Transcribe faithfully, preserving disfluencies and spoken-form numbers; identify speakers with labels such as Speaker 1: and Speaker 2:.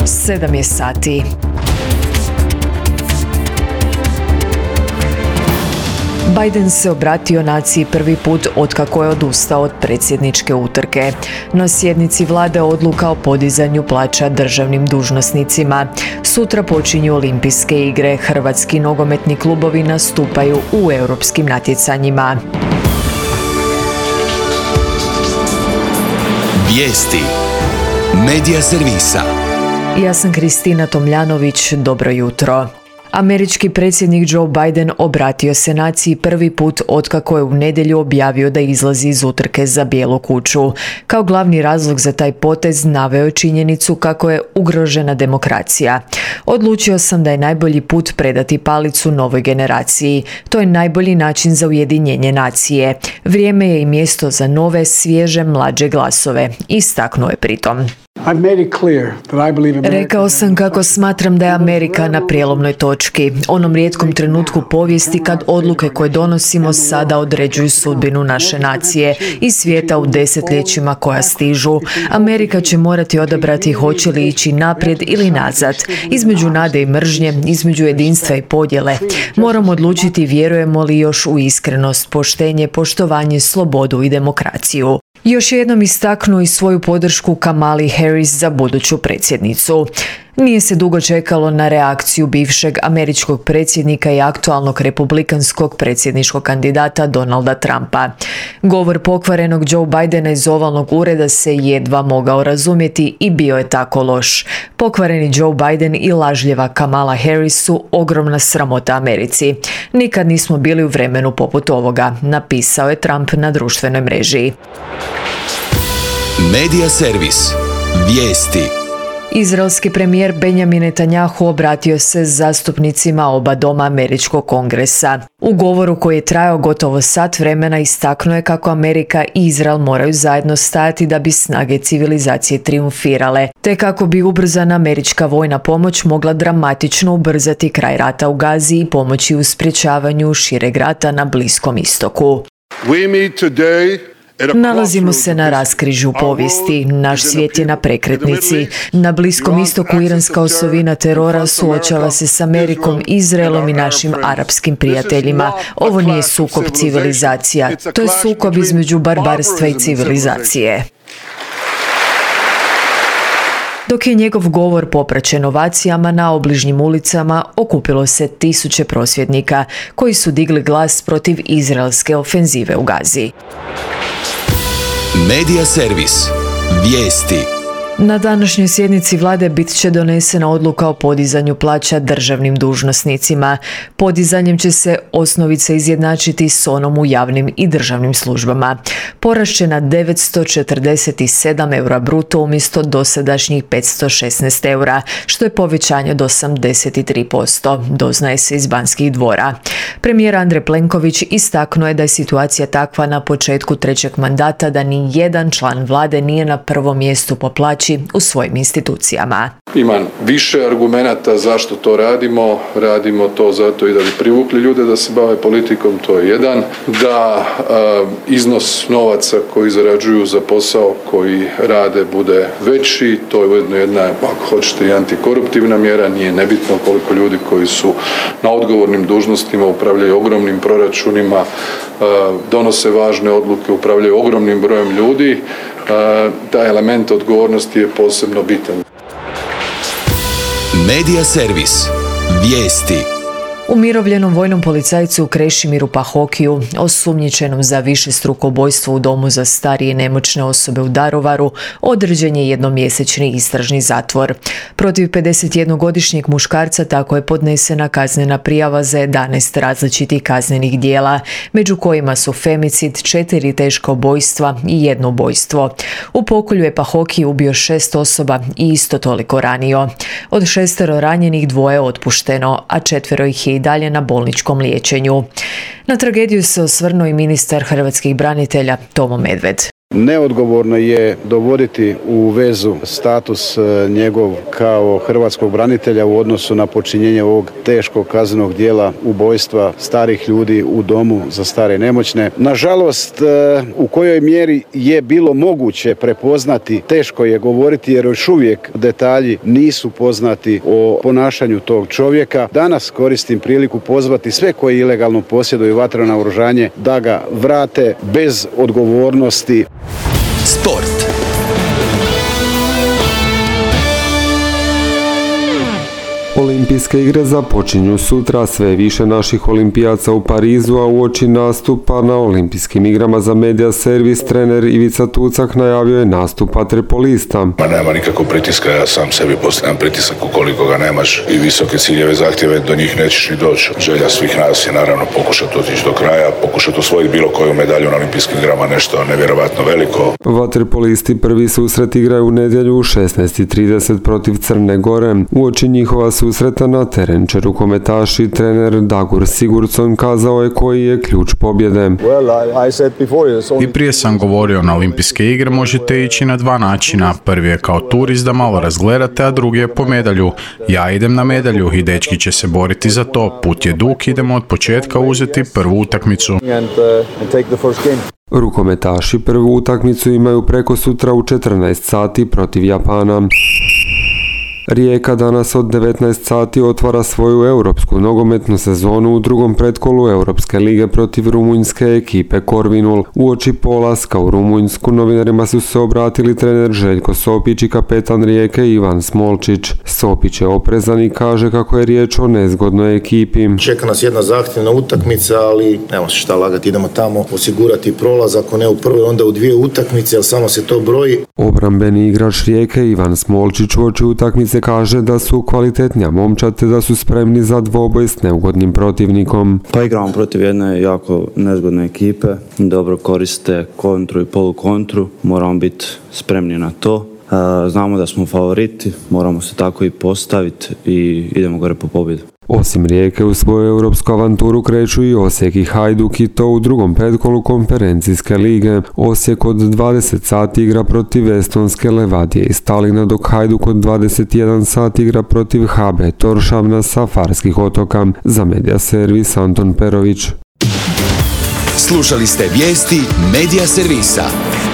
Speaker 1: Sedam je sati. Biden se obratio naciji prvi put otkako je odustao od predsjedničke utrke. Na sjednici vlade odluka o podizanju plaća državnim dužnosnicima. Sutra počinju olimpijske igre. Hrvatski nogometni klubovi nastupaju u europskim natjecanjima.
Speaker 2: Vijesti Medija servisa.
Speaker 1: Ja sam Kristina Tomljanović, dobro jutro. Američki predsjednik Joe Biden obratio se naciji prvi put otkako je u nedjelju objavio da izlazi iz utrke za Bijelu kuću. Kao glavni razlog za taj potez naveo je činjenicu kako je ugrožena demokracija. Odlučio sam da je najbolji put predati palicu novoj generaciji. To je najbolji način za ujedinjenje nacije. Vrijeme je i mjesto za nove, svježe, mlađe glasove, istaknuo je pritom. Rekao sam kako smatram da je Amerika na prijelomnoj točki, onom rijetkom trenutku povijesti kad odluke koje donosimo sada određuju sudbinu naše nacije i svijeta u desetljećima koja stižu. Amerika će morati odabrati hoće li ići naprijed ili nazad, između nade i mržnje, između jedinstva i podjele. Moramo odlučiti vjerujemo li još u iskrenost, poštenje, poštovanje, slobodu i demokraciju. Još jednom istaknuo i svoju podršku Kamali Harris za buduću predsjednicu. Nije se dugo čekalo na reakciju bivšeg američkog predsjednika i aktualnog republikanskog predsjedničkog kandidata Donalda Trumpa. Govor pokvarenog Joe Bidena iz ovalnog ureda se jedva mogao razumjeti i bio je tako loš. Pokvareni Joe Biden i lažljeva Kamala Harris su ogromna sramota Americi. Nikad nismo bili u vremenu poput ovoga, napisao je Trump na društvenoj mreži.
Speaker 2: Medija servis. Vijesti.
Speaker 1: Izraelski premijer Benjamin Netanjahu obratio se zastupnicima oba doma američkog kongresa. U govoru koji je trajao gotovo sat vremena istaknuo je kako Amerika i Izrael moraju zajedno stajati da bi snage civilizacije triumfirale, te kako bi ubrzana američka vojna pomoć mogla dramatično ubrzati kraj rata u Gazi i pomoći u sprječavanju šireg rata na Bliskom istoku.
Speaker 3: We meet today.
Speaker 1: Nalazimo se na raskrižju povijesti, naš svijet je na prekretnici. Na Bliskom istoku iranska osovina terora suočava se s Amerikom, Izraelom i našim arapskim prijateljima. Ovo nije sukob civilizacija, to je sukob između barbarstva i civilizacije. Dok je njegov govor popraćen ovacijama, na obližnjim ulicama okupilo se tisuće prosvjednika koji su digli glas protiv izraelske ofenzive u Gazi.
Speaker 2: Medija servis. Vijesti.
Speaker 1: Na današnjoj sjednici vlade bit će donesena odluka o podizanju plaća državnim dužnosnicima. Podizanjem će se osnovica izjednačiti s onom u javnim i državnim službama. Porast će na devetsto četrdeset sedam eura bruto umjesto dosadašnjih petsto šesnaest eura, što je povećanje od osamdeset tri posto, doznaje se iz Banskih dvora. Premijer Andrej Plenković istaknuo je da je situacija takva na početku trećeg mandata da ni jedan član vlade nije na prvom mjestu po plaći u svojim institucijama.
Speaker 3: Imam više argumenata zašto to radimo. Radimo to zato i da bi privukli ljude da se bave politikom, to je jedan. Da uh, iznos novaca koji zarađuju za posao koji rade bude veći, to je ujedno jedna, ako hoćete, i antikoruptivna mjera. Nije nebitno koliko ljudi koji su na odgovornim dužnostima upravljaju ogromnim proračunima, uh, donose važne odluke, upravljaju ogromnim brojem ljudi. Uh, taj element odgovornosti je posebno bitan.
Speaker 2: Medija servis. Vijesti.
Speaker 1: Umirovljenom vojnom policajcu Krešimiru Pahokiju, osumnjičenom za višestruko ubojstvo u domu za starije i nemoćne osobe u Daruvaru, određen je jednomjesečni istražni zatvor. Protiv pedesetjednogodišnjeg muškarca tako je podnesena kaznena prijava za jedanaest različitih kaznenih djela, među kojima su femicid, četiri teška ubojstva i jedno ubojstvo. U pokolju je Pahokij ubio šest osoba i isto toliko ranio. Od šestero ranjenih dvoje otpušteno, a četvero ih je i dalje na bolničkom liječenju. Na tragediju se osvrnuo i ministar hrvatskih branitelja Tomo Medved.
Speaker 4: Neodgovorno je dovoditi u vezu status njegov kao hrvatskog branitelja u odnosu na počinjenje ovog teškog kaznenog djela ubojstva starih ljudi u domu za stare i nemoćne. Nažalost, u kojoj mjeri je bilo moguće prepoznati, teško je govoriti jer još uvijek detalji nisu poznati o ponašanju tog čovjeka. Danas koristim priliku pozvati sve koji ilegalno posjeduju vatreno naoružanje da ga vrate bez odgovornosti.
Speaker 2: Sport.
Speaker 5: Olimpijske igre započinju sutra, sve više naših olimpijaca u Parizu, a uoči nastupa na Olimpijskim igrama za Media Servis trener Ivica Tucak najavio je nastup vaterpolista.
Speaker 6: Ma nema nikakvog pritiska, ja sam sebi postavljam pritisak, ukoliko ga nemaš i visoke ciljeve, zahtjeve, do njih nećeš ni doći. Želja svih nas je naravno pokušati otići do kraja, pokušati osvojiti bilo koju medalju na Olimpijskim igrama, nešto nevjerovatno veliko.
Speaker 5: Vaterpolisti prvi susret igraju u nedjelju u šesnaest i trideset protiv Crne Gore. Uoči njihova susreta na teren će rukometaš i trener Dagur Sigurdsson kazao je koji je ključ pobjede.
Speaker 7: I prije sam govorio, na Olimpijske igre možete ići na dva načina. Prvi je kao turist da malo razgledate, a drugi je po medalju. Ja idem na medalju i dečki će se boriti za to. Put je dug, idemo od početka uzeti prvu utakmicu.
Speaker 5: Rukometaši prvu utakmicu imaju preko sutra u četrnaest sati protiv Japana. Rijeka danas od devetnaest sati otvara svoju europsku nogometnu sezonu u drugom pretkolu Europske lige protiv rumunjske ekipe Corvinul. Uoči polaska u Rumunjsku novinarima su se obratili trener Željko Sopić i kapetan Rijeke Ivan Smolčić. Sopić je oprezan i kaže kako je riječ o nezgodnoj ekipi.
Speaker 8: Čeka nas jedna zahtjevna utakmica, ali nema se šta lagati, idemo tamo osigurati prolaz, ako ne u prvoj onda u dvije utakmice, ali samo se to broji.
Speaker 5: Obrambeni igrač Rijeke Ivan Smolčić uoči utakmice kaže da su kvalitetnija momčad te da su spremni za dvoboj s neugodnim protivnikom.
Speaker 9: Pa igramo protiv jedne jako nezgodne ekipe, dobro koriste kontru i polukontru, moramo biti spremni na to. Znamo da smo favoriti, moramo se tako i postaviti i idemo gore po pobjedu.
Speaker 5: Osim Rijeke u svoju europsku avanturu kreću i Osijek i Hajduk i to u drugom pretkolu konferencijske lige. Osijek od dvadeset sati igra protiv estonske Levadije iz Talina, dok Hajduk od dvadeset jedan sati igra protiv H B Toršavna sa Farskih otoka. Za Media Servis Anton Perović.
Speaker 2: Slušali ste vijesti Media Servisa.